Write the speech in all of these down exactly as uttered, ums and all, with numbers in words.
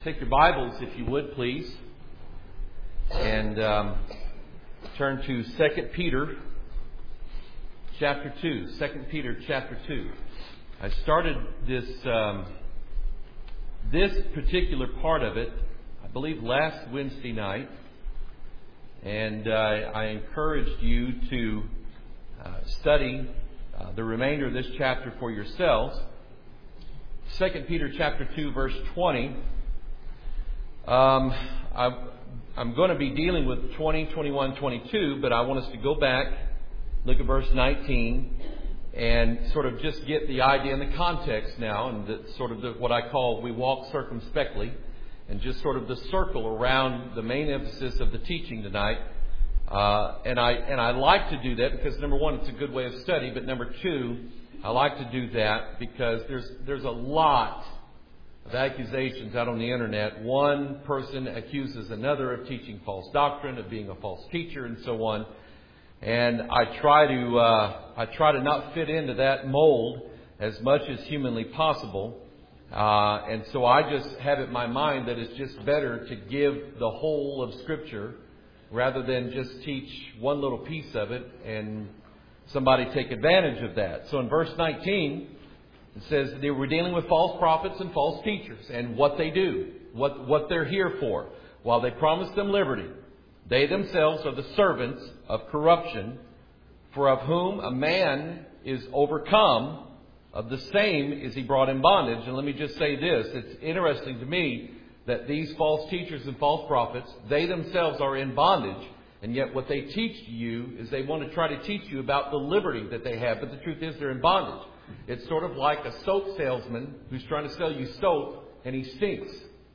Take your Bibles, if you would, please, and um, turn to Second Peter chapter two. Second Peter chapter two. I started this um, this particular part of it, I believe, last Wednesday night, and uh, I encouraged you to uh, study uh, the remainder of this chapter for yourselves. Second Peter chapter two, verse twenty. Um, I, I'm going to be dealing with twenty, twenty-one, twenty-two, but I want us to go back, look at verse nineteen, and sort of just get the idea and the context now, and the, sort of the, what I call we walk circumspectly, and just sort of the circle around the main emphasis of the teaching tonight. Uh, and I and I like to do that because, number one, it's a good way of study, but number two, I like to do that because there's there's a lot of accusations out on the internet. One person accuses another of teaching false doctrine, of being a false teacher, and so on. And I try to uh, I try to not fit into that mold as much as humanly possible. Uh, and so I just have it in my mind that it's just better to give the whole of Scripture rather than just teach one little piece of it and somebody take advantage of that. So in verse nineteen, it says they were dealing with false prophets and false teachers and what they do, what, what they're here for. While they promise them liberty, they themselves are the servants of corruption, for of whom a man is overcome, of the same is he brought in bondage. And let me just say this. It's interesting to me that these false teachers and false prophets, they themselves are in bondage. And yet what they teach to you is they want to try to teach you about the liberty that they have. But the truth is they're in bondage. It's sort of like a soap salesman who's trying to sell you soap and he stinks.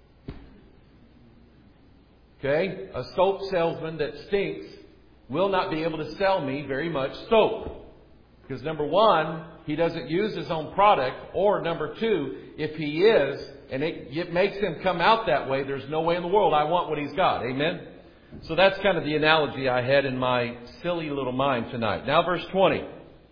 Okay? A soap salesman that stinks will not be able to sell me very much soap. Because number one, he doesn't use his own product. Or number two, if he is, and it, it makes him come out that way, there's no way in the world I want what he's got. Amen? So that's kind of the analogy I had in my silly little mind tonight. Now verse twenty.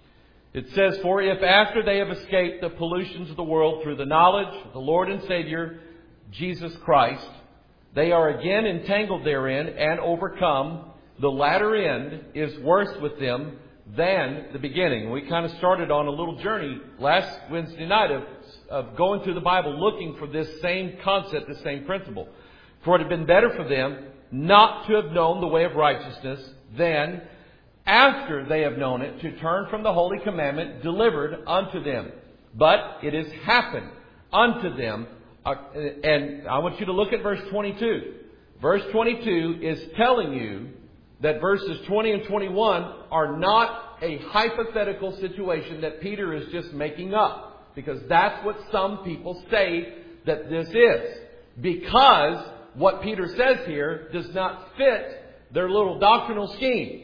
It says, for if after they have escaped the pollutions of the world through the knowledge of the Lord and Savior, Jesus Christ, they are again entangled therein and overcome, the latter end is worse with them than the beginning. We kind of started on a little journey last Wednesday night of, of going through the Bible looking for this same concept, this same principle. For it had been better for them not to have known the way of righteousness than after they have known it, to turn from the holy commandment delivered unto them. But it has happened unto them. Uh, and I want you to look at verse twenty-two. Verse twenty-two is telling you that verses twenty and twenty-one are not a hypothetical situation that Peter is just making up. Because that's what some people say that this is. Because what Peter says here does not fit their little doctrinal scheme.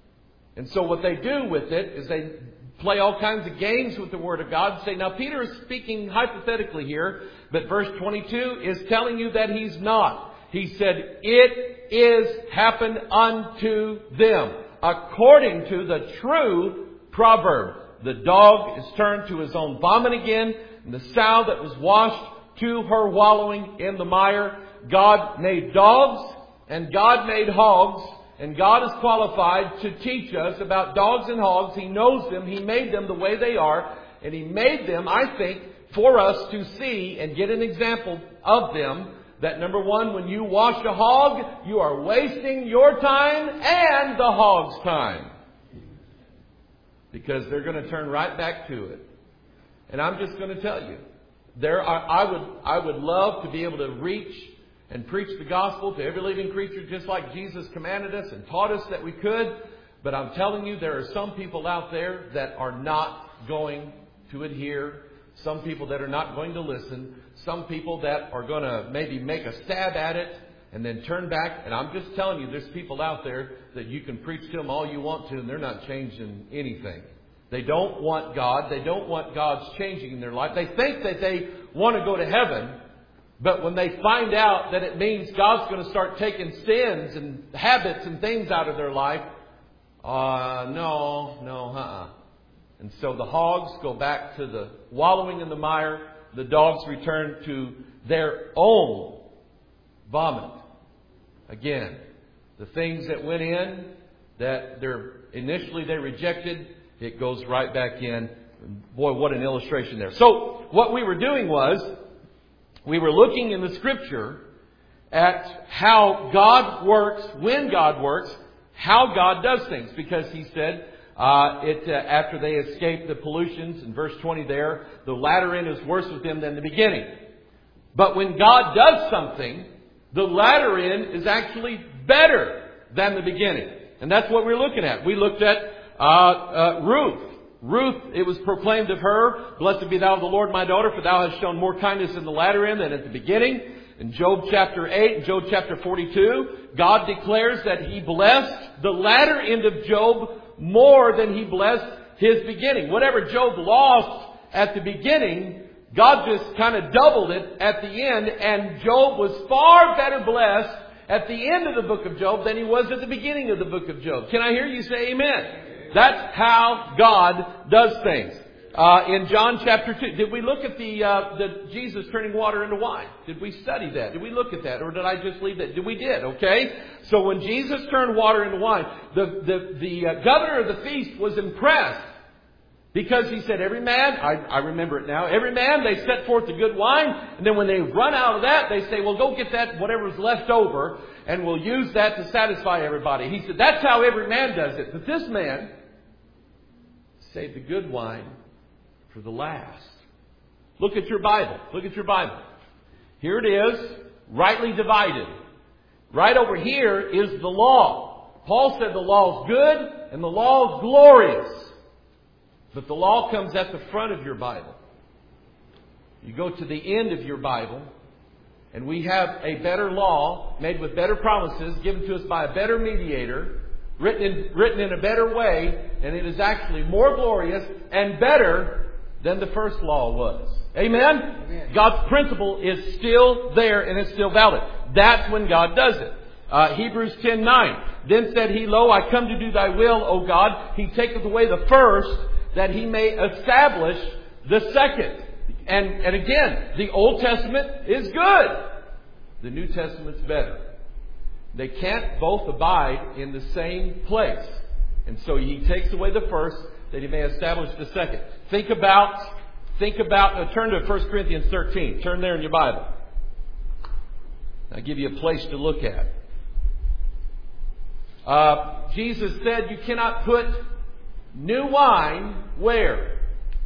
And so what they do with it is they play all kinds of games with the Word of God and say, now Peter is speaking hypothetically here, but verse twenty-two is telling you that he's not. He said, it is happened unto them, according to the true proverb. The dog is turned to his own vomit again, and the sow that was washed to her wallowing in the mire. God made dogs, and God made hogs. And God is qualified to teach us about dogs and hogs. He knows them. He made them the way they are. And He made them, I think, for us to see and get an example of them. That number one, when you wash a hog, you are wasting your time and the hog's time. Because they're going to turn right back to it. And I'm just going to tell you, there are, I would, I would love to be able to reach and preach the gospel to every living creature just like Jesus commanded us and taught us that we could. But I'm telling you, there are some people out there that are not going to adhere. Some people that are not going to listen. Some people that are going to maybe make a stab at it and then turn back. And I'm just telling you, there's people out there that you can preach to them all you want to and they're not changing anything. They don't want God. They don't want God's changing in their life. They think that they want to go to heaven. But when they find out that it means God's going to start taking sins and habits and things out of their life, uh, no, no, uh-uh. And so the hogs go back to the wallowing in the mire. The dogs return to their own vomit. Again, the things that went in that they're initially they rejected, it goes right back in. Boy, what an illustration there. So what we were doing was we were looking in the Scripture at how God works, when God works, how God does things. Because He said, uh, it uh, after they escape the pollutions, in verse twenty there, the latter end is worse with them than the beginning. But when God does something, the latter end is actually better than the beginning. And that's what we're looking at. We looked at uh, uh, Ruth. Ruth, it was proclaimed of her, "Blessed be thou of the Lord, my daughter, for thou hast shown more kindness in the latter end than at the beginning." In Job chapter eight and Job chapter forty-two, God declares that He blessed the latter end of Job more than He blessed his beginning. Whatever Job lost at the beginning, God just kind of doubled it at the end, and Job was far better blessed at the end of the book of Job than he was at the beginning of the book of Job. Can I hear you say amen? That's how God does things. Uh, in John chapter two, did we look at the, uh, the Jesus turning water into wine? Did we study that? Did we look at that? Or did I just leave that? Did we did, okay? So when Jesus turned water into wine, the, the, the uh, governor of the feast was impressed. Because he said, every man, I, I remember it now, every man, they set forth the good wine, and then when they run out of that, they say, well, go get that, whatever's left over, and we'll use that to satisfy everybody. He said, that's how every man does it. But this man saved the good wine for the last. Look at your Bible. Look at your Bible. Here it is, rightly divided. Right over here is the law. Paul said the law is good, and the law is glorious. But the law comes at the front of your Bible. You go to the end of your Bible, and we have a better law made with better promises given to us by a better mediator, written in, written in a better way, and it is actually more glorious and better than the first law was. Amen? Amen. God's principle is still there and it's still valid. That's when God does it. Uh, Hebrews ten nine. Then said He, Lo, I come to do Thy will, O God. He taketh away the first, that He may establish the second. And, and again, the Old Testament is good. The New Testament's better. They can't both abide in the same place. And so He takes away the first, that He may establish the second. Think about, think about, uh, turn to First Corinthians thirteen. Turn there in your Bible. I'll give you a place to look at. Uh, Jesus said you cannot put new wine where?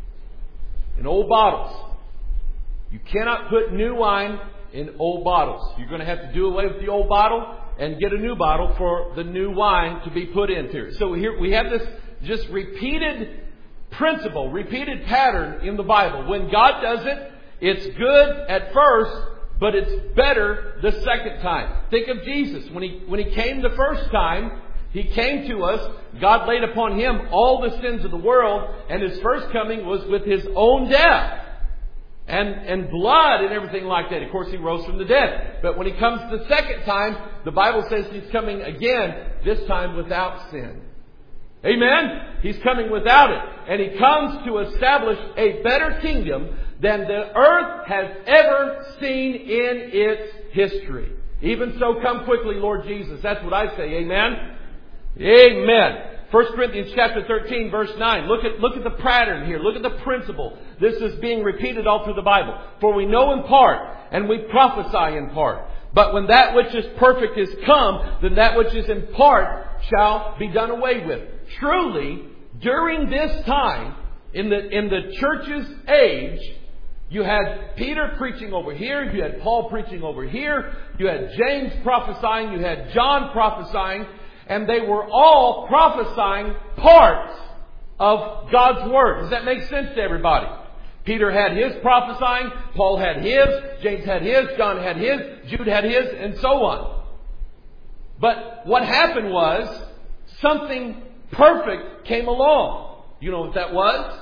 In old bottles. You cannot put new wine in old bottles. You're going to have to do away with the old bottle and get a new bottle for the new wine to be put into. So here we have this just repeated principle, repeated pattern in the Bible. When God does it, it's good at first, but it's better the second time. Think of Jesus. When he, when He came the first time, He came to us. God laid upon Him all the sins of the world. And His first coming was with His own death. And, and blood and everything like that. Of course, He rose from the dead. But when He comes the second time, the Bible says He's coming again, this time without sin. Amen? He's coming without it. And He comes to establish a better kingdom than the earth has ever seen in its history. Even so, come quickly, Lord Jesus. That's what I say. Amen? Amen. First Corinthians chapter thirteen, verse nine. Look at, look at the pattern here. Look at the principle. This is being repeated all through the Bible. For we know in part, and we prophesy in part. But when that which is perfect is come, then that which is in part shall be done away with. Truly, during this time, in the, in the church's age, you had Peter preaching over here. You had Paul preaching over here. You had James prophesying. You had John prophesying. And they were all prophesying parts of God's Word. Does that make sense to everybody? Peter had his prophesying. Paul had his. James had his. John had his. Jude had his. And so on. But what happened was something perfect came along. You know what that was?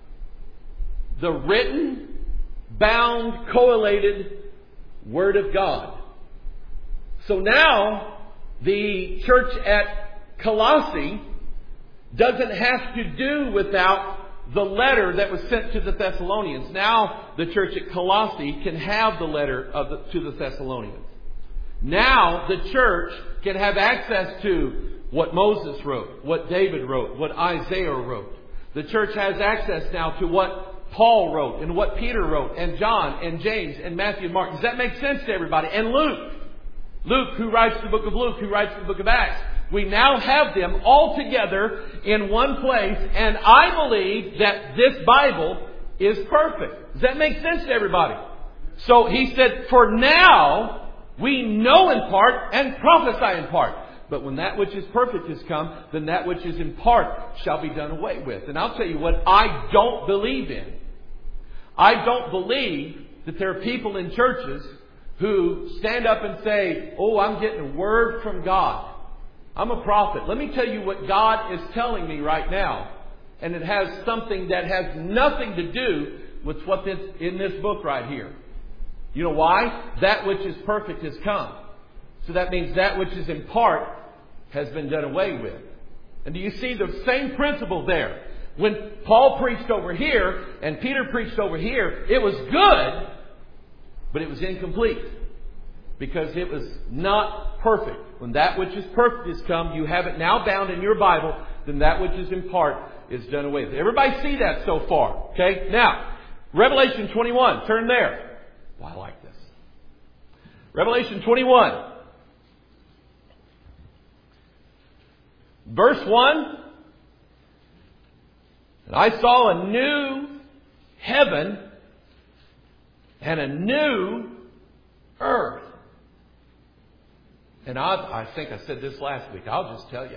The written, bound, collated Word of God. So now, the church at Colossae doesn't have to do without the letter that was sent to the Thessalonians. Now the church at Colossae can have the letter of the, to the Thessalonians. Now the church can have access to what Moses wrote, what David wrote, what Isaiah wrote. The church has access now to what Paul wrote and what Peter wrote and John and James and Matthew and Mark. Does that make sense to everybody? And Luke. Luke, who writes the book of Luke, who writes the book of Acts. We now have them all together in one place, and I believe that this Bible is perfect. Does that make sense to everybody? So he said, for now, we know in part and prophesy in part. But when that which is perfect has come, then that which is in part shall be done away with. And I'll tell you what I don't believe in. I don't believe that there are people in churches who stand up and say, oh, I'm getting a word from God. I'm a prophet. Let me tell you what God is telling me right now. And it has something that has nothing to do with what's in this book right here. You know why? That which is perfect has come. So that means that which is in part has been done away with. And do you see the same principle there? When Paul preached over here and Peter preached over here, it was good, but it was incomplete. Because it was not perfect. When that which is perfect has come, you have it now bound in your Bible, then that which is in part is done away with. Everybody see that so far? Okay? Now, Revelation twenty-one. Turn there. Well, I like this. Revelation twenty-one. Verse one. And I saw a new heaven and a new earth. And I, I think I said this last week. I'll just tell you.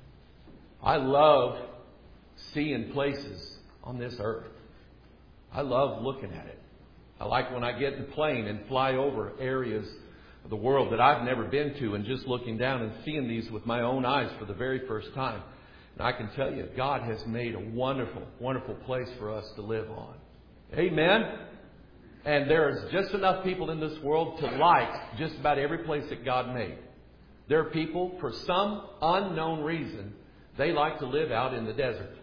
I love seeing places on this earth. I love looking at it. I like when I get in a plane and fly over areas of the world that I've never been to and just looking down and seeing these with my own eyes for the very first time. And I can tell you, God has made a wonderful, wonderful place for us to live on. Amen? And there is just enough people in this world to like just about every place that God made. There are people, for some unknown reason, they like to live out in the desert.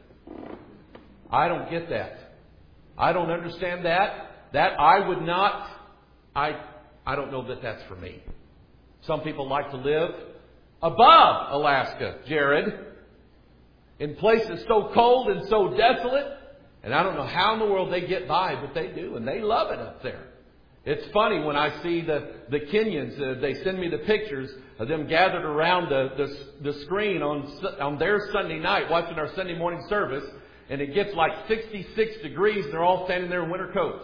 I don't get that. I don't understand that. That I would not, I, I don't know that that's for me. Some people like to live above Alaska, Jared, in places so cold and so desolate. And I don't know how in the world they get by, but they do. And they love it up there. It's funny when I see the, the Kenyans, uh, they send me the pictures of them gathered around the, the, the screen on, on their Sunday night, watching our Sunday morning service. And it gets like sixty-six degrees. They're all standing there in winter coats.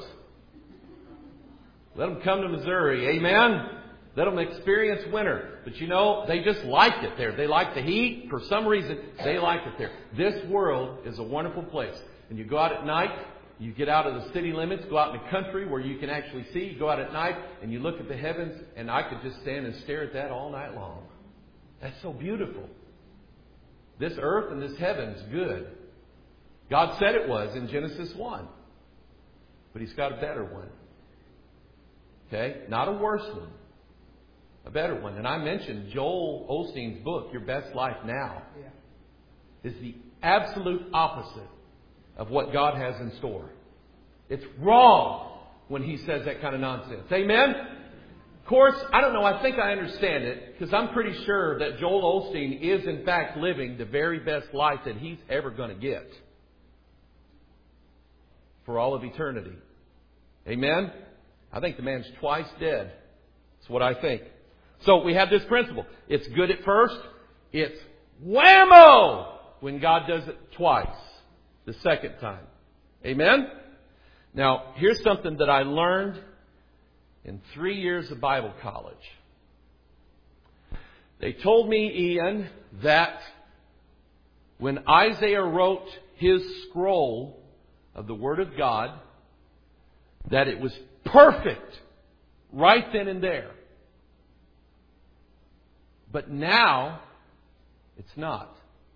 Let them come to Missouri. Amen? Let them experience winter. But you know, they just like it there. They like the heat. For some reason, they like it there. This world is a wonderful place. And you go out at night, you get out of the city limits, go out in the country where you can actually see. You go out at night and you look at the heavens, and I could just stand and stare at that all night long. That's so beautiful. This earth and this heaven's good. God said it was in Genesis one. But He's got a better one. Okay? Not a worse one. A better one. And I mentioned Joel Osteen's book, Your Best Life Now, yeah. is the absolute opposite of what God has in store. It's wrong when he says that kind of nonsense. Amen? Of course, I don't know. I think I understand it because I'm pretty sure that Joel Osteen is in fact living the very best life that he's ever going to get for all of eternity. Amen? I think the man's twice dead. That's what I think. So we have this principle. It's good at first. It's whammo when God does it twice. The second time. Amen? Now, here's something that I learned in three years of Bible college. They told me, Ian, that when Isaiah wrote his scroll of the Word of God, that it was perfect right then and there. But now, it's not.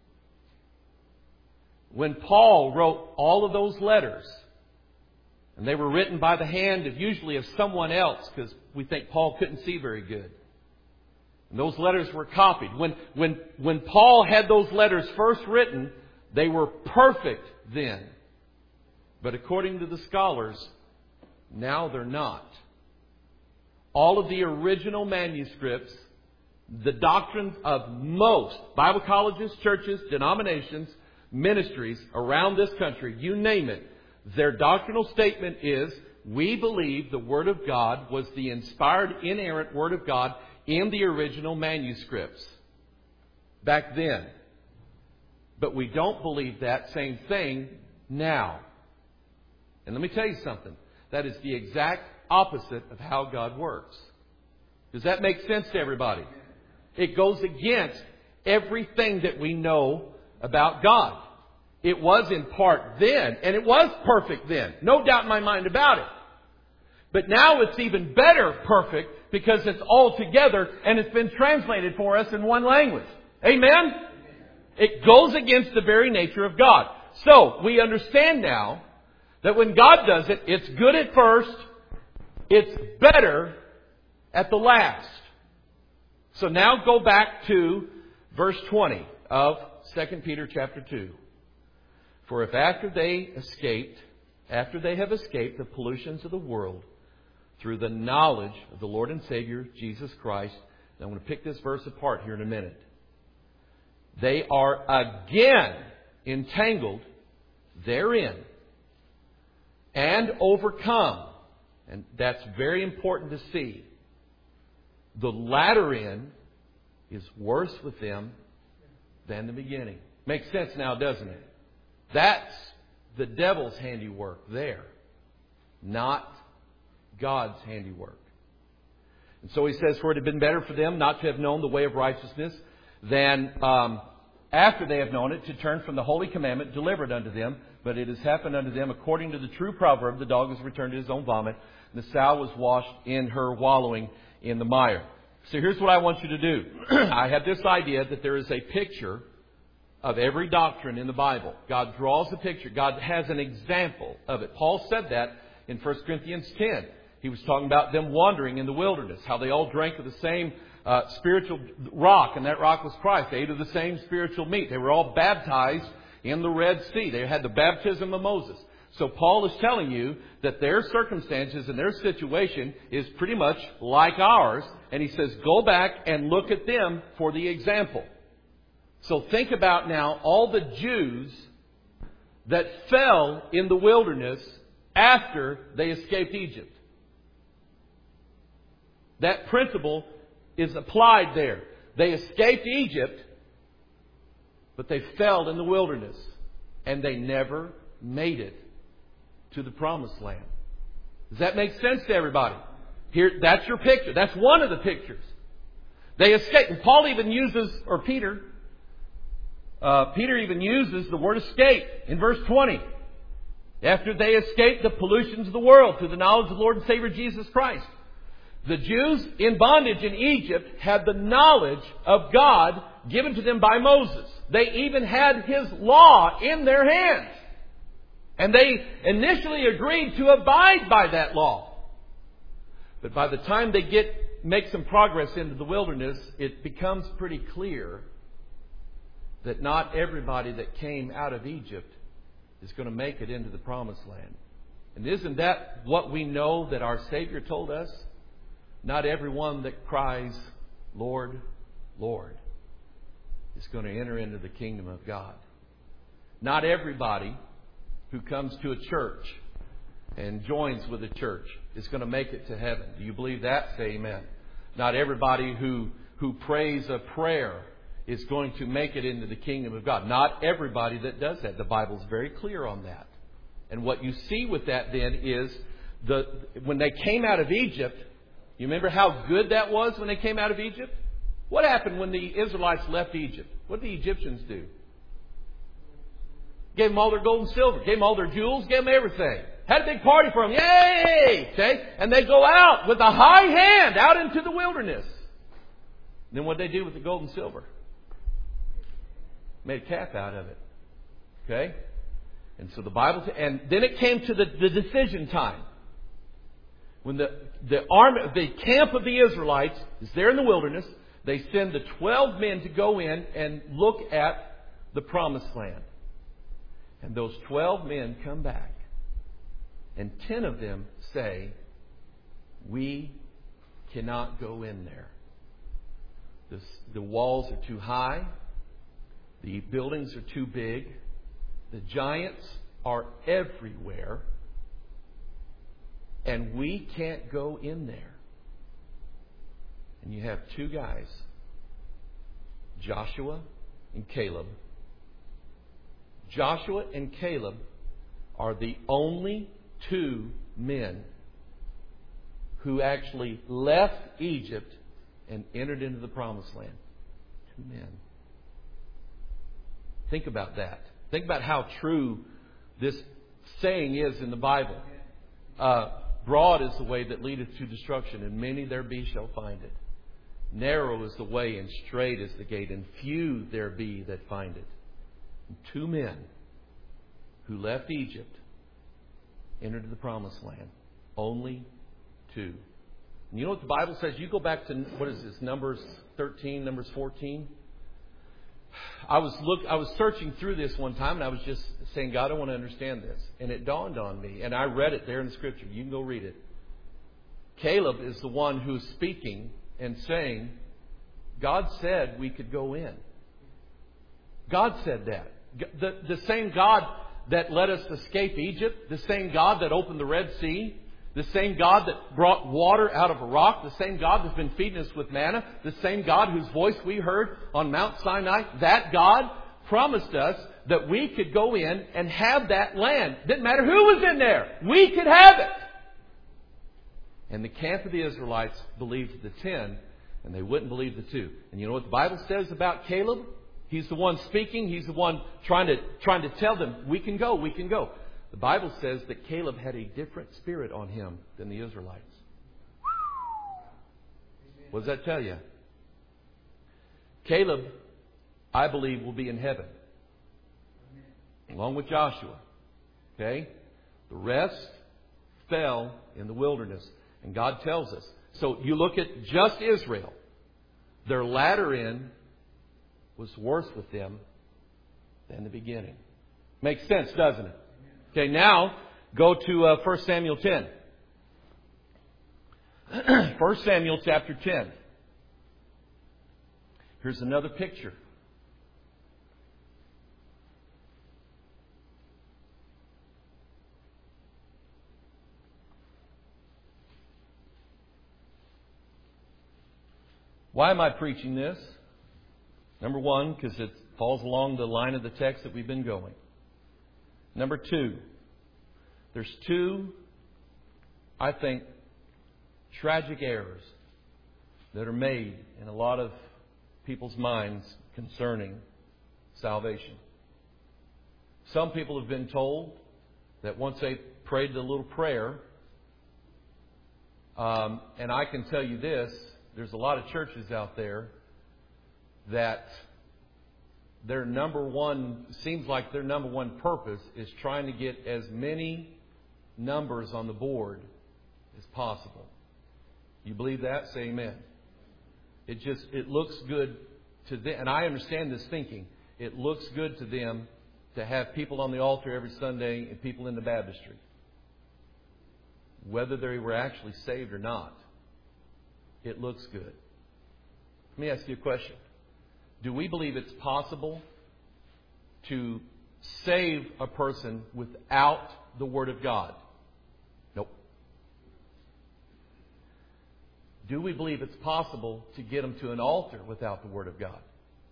When Paul wrote all of those letters, and they were written by the hand of usually of someone else, because we think Paul couldn't see very good. And those letters were copied. When, when, when Paul had those letters first written, they were perfect then. But according to the scholars, now they're not. all of the original manuscripts, the doctrines of most Bible colleges, churches, denominations, ministries around this country, you name it, their doctrinal statement is, we believe the Word of God was the inspired, inerrant Word of God in the original manuscripts back then. But we don't believe that same thing now. And let me tell you something. That is the exact opposite of how God works. Does that make sense to everybody? It goes against everything that we know about God. It was in part then, and it was perfect then. No doubt in my mind about it. But now it's even better perfect because it's all together and it's been translated for us in one language. Amen? It goes against the very nature of God. So, we understand now that when God does it, it's good at first, it's better at the last. So now go back to verse twenty of Second Peter chapter two. For if after they escaped, after they have escaped the pollutions of the world through the knowledge of the Lord and Savior Jesus Christ, and I'm going to pick this verse apart here in a minute. They are again entangled therein and overcome. And that's very important to see. The latter end is worse with them than the beginning. Makes sense now, doesn't it? That's the devil's handiwork there, not God's handiwork. And so he says, for it had been better for them not to have known the way of righteousness than um, after they have known it to turn from the holy commandment delivered unto them. But it has happened unto them according to the true proverb, the dog has returned to his own vomit, and the sow was washed in her wallowing in the mire. So here's what I want you to do. I have this idea that there is a picture of every doctrine in the Bible. God draws a picture. God has an example of it. Paul said that in First Corinthians ten. He was talking about them wandering in the wilderness, how they all drank of the same uh, spiritual rock, and that rock was Christ. They ate of the same spiritual meat. They were all baptized in the Red Sea. They had the baptism of Moses. So Paul is telling you that their circumstances and their situation is pretty much like ours. And he says, go back and look at them for the example. So think about now all the Jews that fell in the wilderness after they escaped Egypt. That principle is applied there. They escaped Egypt, but they fell in the wilderness. And they never made it to the promised land. Does that make sense to everybody? Here, that's your picture. That's one of the pictures. They escaped. And Paul even uses, or Peter, uh, Peter even uses the word escape in verse twenty. After they escaped the pollutions of the world through the knowledge of the Lord and Savior Jesus Christ. The Jews in bondage in Egypt had the knowledge of God given to them by Moses. They even had His law in their hands. And they initially agreed to abide by that law. But by the time they get make some progress into the wilderness, it becomes pretty clear that not everybody that came out of Egypt is going to make it into the promised land. And isn't that what we know that our Savior told us? Not everyone that cries, Lord, Lord, is going to enter into the kingdom of God. Not everybody who comes to a church and joins with a church is going to make it to heaven. Do you believe that? Say amen. Not everybody who, who prays a prayer is going to make it into the kingdom of God. Not everybody that does that. The Bible's very clear on that. And what you see with that then is the when they came out of Egypt, you remember how good that was when they came out of Egypt? What happened when the Israelites left Egypt? What did the Egyptians do? Gave them all their gold and silver. Gave them all their jewels. Gave them everything. Had a big party for them. Yay! Okay? And they go out with a high hand out into the wilderness. Then what did they do with the gold and silver? Made a calf out of it. Okay? And so the Bible... And then it came to the, the decision time. When the, the army, the camp of the Israelites is there in the wilderness, they send the twelve men to go in and look at the promised land. And those twelve men come back. And ten of them say, we cannot go in there. The, the walls are too high. The buildings are too big. The giants are everywhere. And we can't go in there. And you have two guys, Joshua and Caleb. Joshua and Caleb are the only two men who actually left Egypt and entered into the Promised Land. Two men. Think about that. Think about how true this saying is in the Bible. Uh, Broad is the way that leadeth to destruction, and many there be shall find it. Narrow is the way, and strait is the gate, and few there be that find it. And two men who left Egypt entered the Promised Land. Only two. And you know what the Bible says? You go back to, what is this, Numbers thirteen, Numbers fourteen? I was look. I was searching through this one time, and I was just saying, God, I want to understand this. And it dawned on me, and I read it there in the Scripture. You can go read it. Caleb is the one who's speaking and saying, God said we could go in. God said that. The, the same God that let us escape Egypt, the same God that opened the Red Sea, the same God that brought water out of a rock, the same God that's been feeding us with manna, the same God whose voice we heard on Mount Sinai, that God promised us that we could go in and have that land. Didn't matter who was in there. We could have it. And the camp of the Israelites believed the ten, and they wouldn't believe the two. And you know what the Bible says about Caleb? He's the one speaking. He's the one trying to, trying to tell them, we can go, we can go. The Bible says that Caleb had a different spirit on him than the Israelites. What does that tell you? Caleb, I believe, will be in heaven, along with Joshua. Okay? The rest fell in the wilderness. And God tells us. So you look at just Israel. Their latter end was worse with them than the beginning. Makes sense, doesn't it? Okay, now go to uh, First Samuel ten. First Samuel chapter ten. Here's another picture. Why am I preaching this? Number one, because it falls along the line of the text that we've been going. Number two, there's two, I think, tragic errors that are made in a lot of people's minds concerning salvation. Some people have been told that once they prayed the little prayer, um, and I can tell you this, there's a lot of churches out there that their number one, seems like their number one purpose is trying to get as many numbers on the board as possible. You believe that? Say amen. It just, it looks good to them. And I understand this thinking. It looks good to them to have people on the altar every Sunday and people in the baptistry. Whether they were actually saved or not, it looks good. Let me ask you a question. Do we believe it's possible to save a person without the Word of God? Nope. Do we believe it's possible to get them to an altar without the Word of God?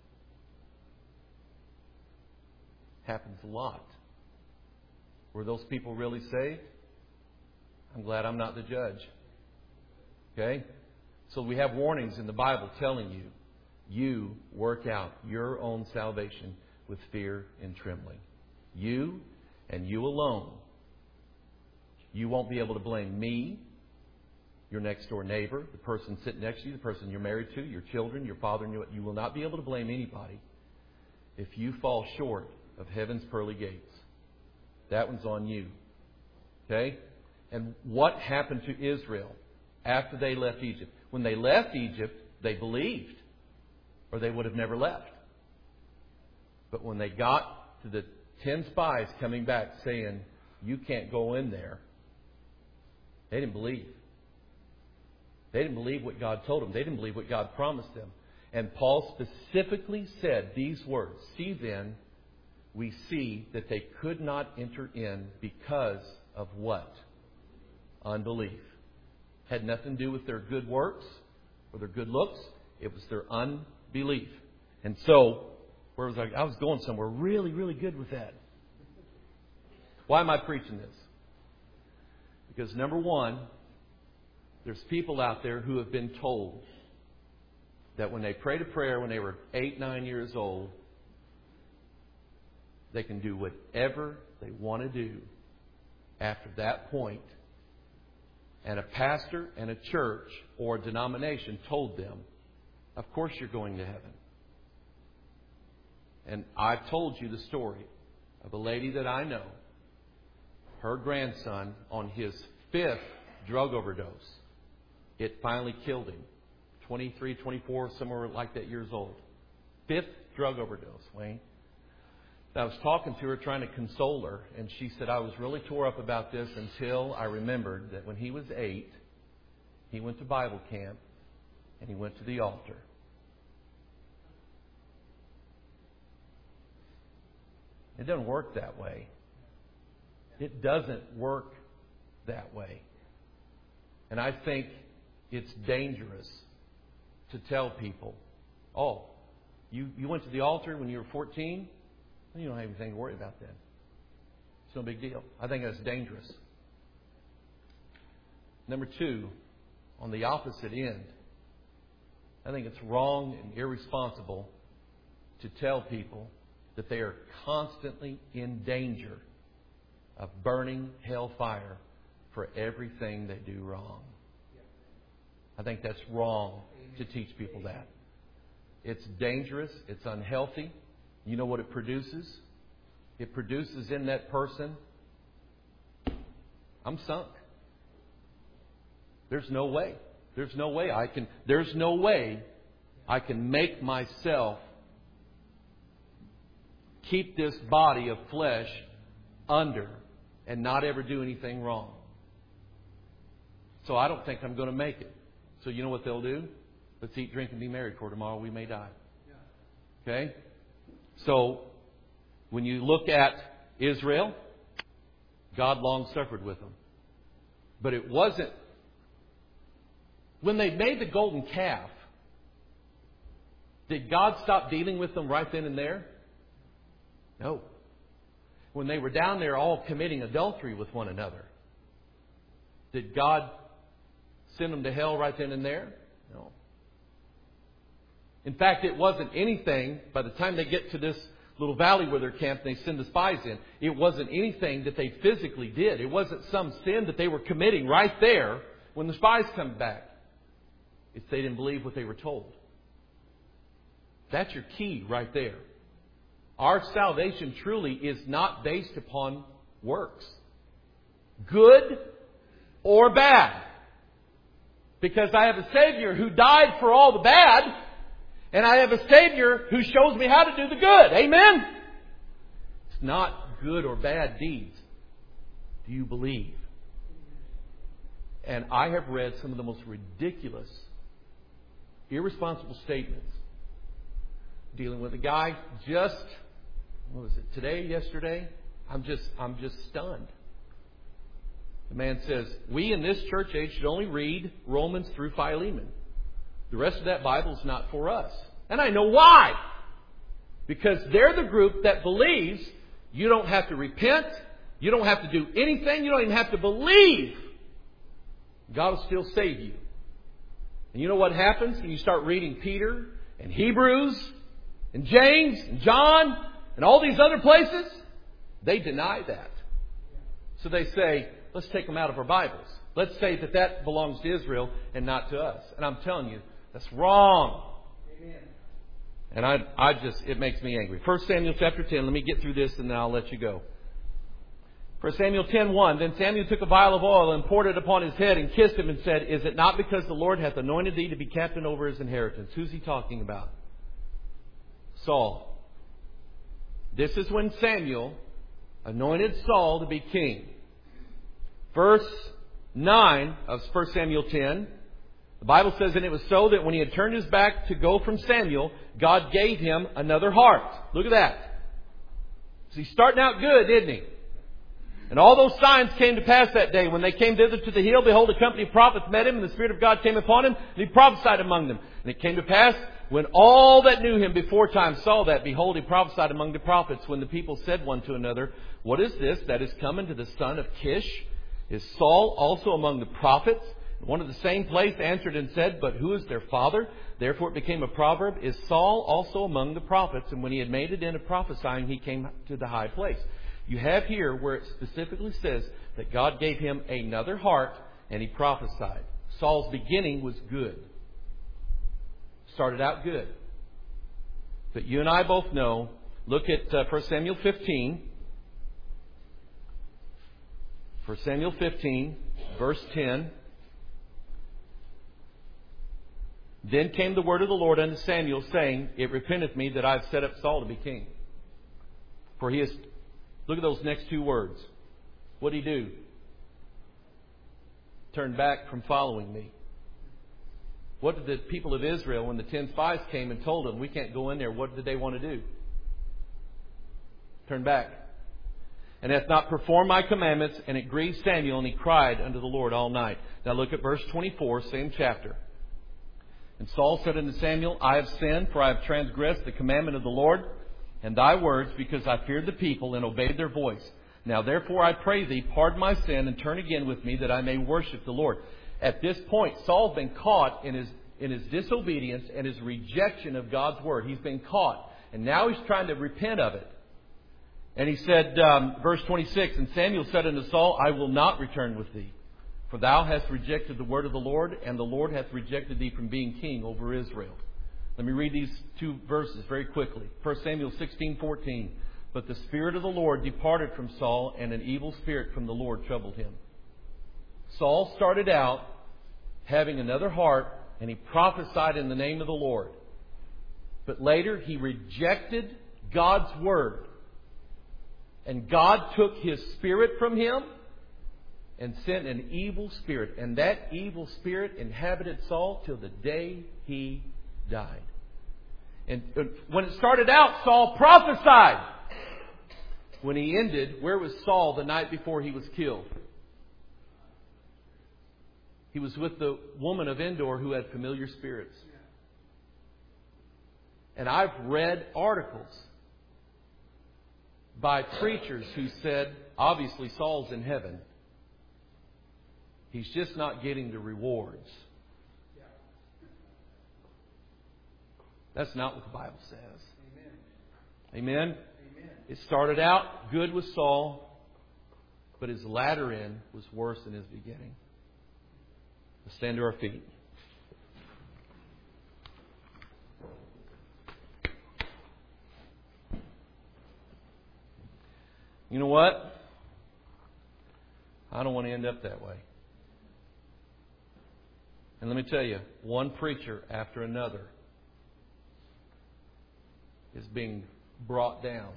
Happens a lot. Were those people really saved? I'm glad I'm not the judge. Okay? So we have warnings in the Bible telling you, you work out your own salvation with fear and trembling. You and you alone. You won't be able to blame me, your next door neighbor, the person sitting next to you, the person you're married to, your children, your father, and your, you will not be able to blame anybody if you fall short of heaven's pearly gates. That one's on you. Okay? And what happened to Israel after they left Egypt? When they left Egypt, they believed, or they would have never left. But when they got to the ten spies coming back saying, you can't go in there, they didn't believe. They didn't believe what God told them. They didn't believe what God promised them. And Paul specifically said these words, "See then, we see that they could not enter in because of what? Unbelief." Had nothing to do with their good works or their good looks. It was their unbelief. And so, where was I? I was going somewhere really, really good with that. Why am I preaching this? Because number one, there's people out there who have been told that when they prayed a prayer when they were eight, nine years old, they can do whatever they want to do after that point. And a pastor and a church or a denomination told them, of course you're going to heaven. And I've told you the story of a lady that I know. Her grandson, on his fifth drug overdose, it finally killed him. twenty-three, twenty-four, somewhere like that years old. Fifth drug overdose, Wayne. I was talking to her, trying to console her, and she said, I was really tore up about this until I remembered that when he was eight, he went to Bible camp and he went to the altar. It doesn't work that way. It doesn't work that way. And I think it's dangerous to tell people, oh, you, you went to the altar when you were fourteen? You don't have anything to worry about then. It's no big deal. I think that's dangerous. Number two, on the opposite end, I think it's wrong and irresponsible to tell people that they are constantly in danger of burning hellfire for everything they do wrong. I think that's wrong to teach people that. It's dangerous. It's unhealthy. You know what it produces? It produces in that person, I'm sunk. There's no way. There's no way I can, there's no way I can make myself keep this body of flesh under and not ever do anything wrong. So I don't think I'm going to make it. So you know what they'll do? Let's eat, drink, and be merry, for tomorrow we may die. Okay? So, when you look at Israel, God long suffered with them. But it wasn't... When they made the golden calf, did God stop dealing with them right then and there? No. When they were down there all committing adultery with one another, did God send them to hell right then and there? No. In fact, it wasn't anything, by the time they get to this little valley where they're camped and they send the spies in, it wasn't anything that they physically did. It wasn't some sin that they were committing right there when the spies come back. It's they didn't believe what they were told. That's your key right there. Our salvation truly is not based upon works. Good or bad. Because I have a Savior who died for all the bad, and I have a Savior who shows me how to do the good. Amen? It's not good or bad deeds. Do you believe? And I have read some of the most ridiculous, irresponsible statements dealing with a guy just, what was it, today, yesterday? I'm just, I'm just stunned. The man says, we in this church age should only read Romans through Philemon. The rest of that Bible is not for us. And I know why. Because they're the group that believes you don't have to repent. You don't have to do anything. You don't even have to believe. God will still save you. And you know what happens when you start reading Peter and Hebrews and James and John and all these other places? They deny that. So they say, let's take them out of our Bibles. Let's say that that belongs to Israel and not to us. And I'm telling you, that's wrong. Amen. And I, I just, it makes me angry. First Samuel chapter ten. Let me get through this and then I'll let you go. First Samuel ten one. Then Samuel took a vial of oil and poured it upon his head and kissed him and said, is it not because the Lord hath anointed thee to be captain over his inheritance? Who's he talking about? Saul. This is when Samuel anointed Saul to be king. Verse nine of First Samuel ten. The Bible says, and it was so that when he had turned his back to go from Samuel, God gave him another heart. Look at that. So he's starting out good, isn't he? And all those signs came to pass that day. When they came thither to the hill, behold, a company of prophets met him, and the Spirit of God came upon him, and he prophesied among them. And it came to pass, when all that knew him before time saw that, behold, he prophesied among the prophets, when the people said one to another, what is this that is coming to the son of Kish? Is Saul also among the prophets? One of the same place answered and said, but who is their father? Therefore it became a proverb, is Saul also among the prophets? And when he had made it end of prophesying, he came to the high place. You have here where it specifically says that God gave him another heart and he prophesied. Saul's beginning was good. Started out good. But you and I both know, look at uh, First Samuel fifteen. First Samuel fifteen, verse ten. Then came the word of the Lord unto Samuel, saying, it repenteth me that I have set up Saul to be king. For he is... Look at those next two words. What did he do? Turn back from following me. What did the people of Israel, when the ten spies came and told them, we can't go in there, what did they want to do? Turn back. And hath not performed my commandments, and it grieved Samuel, and he cried unto the Lord all night. Now look at verse twenty-four, same chapter. And Saul said unto Samuel, I have sinned, for I have transgressed the commandment of the Lord, and thy words, because I feared the people and obeyed their voice. Now therefore I pray thee, pardon my sin, and turn again with me, that I may worship the Lord. At this point, Saul's been caught in his in his disobedience and his rejection of God's word. He's been caught. And now he's trying to repent of it. And he said, um, verse twenty-six, and Samuel said unto Saul, I will not return with thee, for thou hast rejected the word of the Lord, and the Lord hath rejected thee from being king over Israel. Let me read these two verses very quickly. First Samuel sixteen fourteen. But the Spirit of the Lord departed from Saul, and an evil spirit from the Lord troubled him. Saul started out having another heart, and he prophesied in the name of the Lord. But later he rejected God's word. And God took his spirit from him and sent an evil spirit. And that evil spirit inhabited Saul till the day he died. And when it started out, Saul prophesied. When he ended, where was Saul the night before he was killed? He was with the woman of Endor who had familiar spirits. And I've read articles by preachers who said, obviously Saul's in heaven. He's just not getting the rewards. That's not what the Bible says. Amen. Amen. Amen. It started out good with Saul, but his latter end was worse than his beginning. Let's stand to our feet. You know what? I don't want to end up that way. And let me tell you, one preacher after another is being brought down.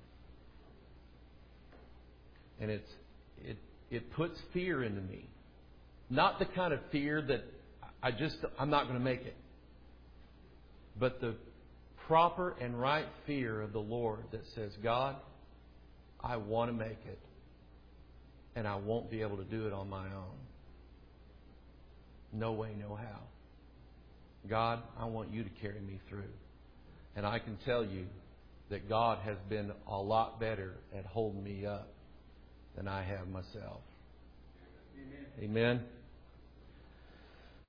And it's it it puts fear into me. Not the kind of fear that I just I'm not going to make it. But the proper and right fear of the Lord that says, God, I want to make it. And I won't be able to do it on my own. No way, no how. God, I want you to carry me through. And I can tell you that God has been a lot better at holding me up than I have myself. Amen. Amen.